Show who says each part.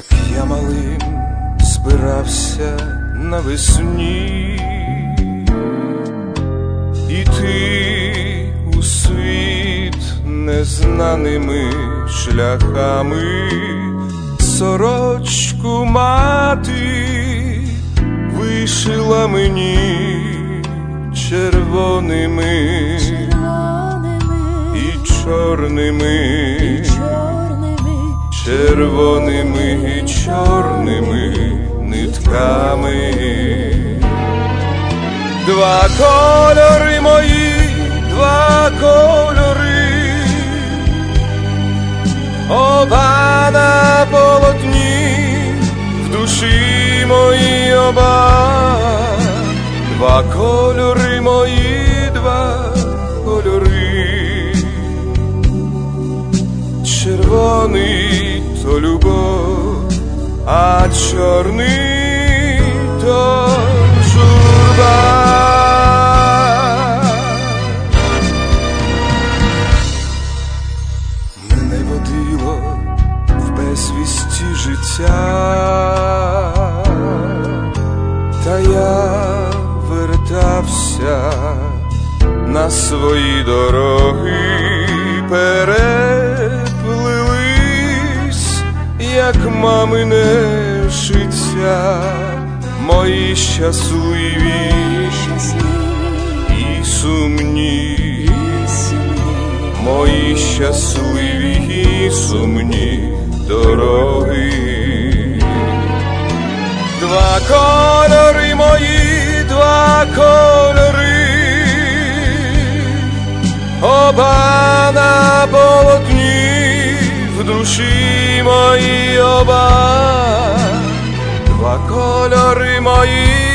Speaker 1: як я малим збирався навесні іти у світ незнаними шляхами. Сорочку мати вишила мені червоними і чорними, червоними і чорними нитками. Два кольори мої, два кольори, оба на полотні, в душі моїй оба. Два кольори мої, два кольори. Червоний то любов, а чорний то журба. Мене водило в безвісті життя, та я вертався на свої дороги. Переплились, як мамине життя, мої щасливі і сумні, мої щасливі і сумні дороги. Два кольори мої, два кольори, оба на полотні, в душі моїй оба. Два кольори мої,